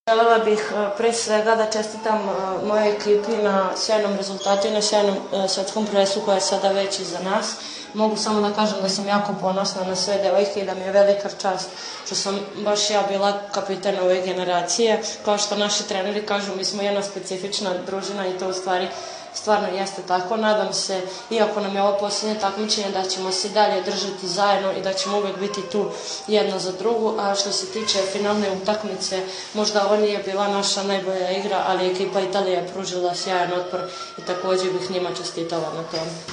Želela bih pre svega da čestitam mojoj ekipi na sjajnom rezultatu i na sjajnom svetskom prvenstvu koje je sada već iza nas. Mogu samo da kažem da sam jako ponosna na sve devojke i da mi je velika čast što sam baš ja bila kapiten ove generacije. Kao što naši treneri kažu, mi smo jedna specifična družina i to u stvari stvarno jeste tako. Nadam se, iako nam je ovo posljednje takmičenje, da ćemo se dalje držati zajedno i da ćemo uvek biti tu jedno za drugu. A što se tiče finalne utakmice, možda ovo nije bila naša najbolja igra, ali ekipa Italije je pružila sjajan otpor i takođe bih njima čestitala na tome.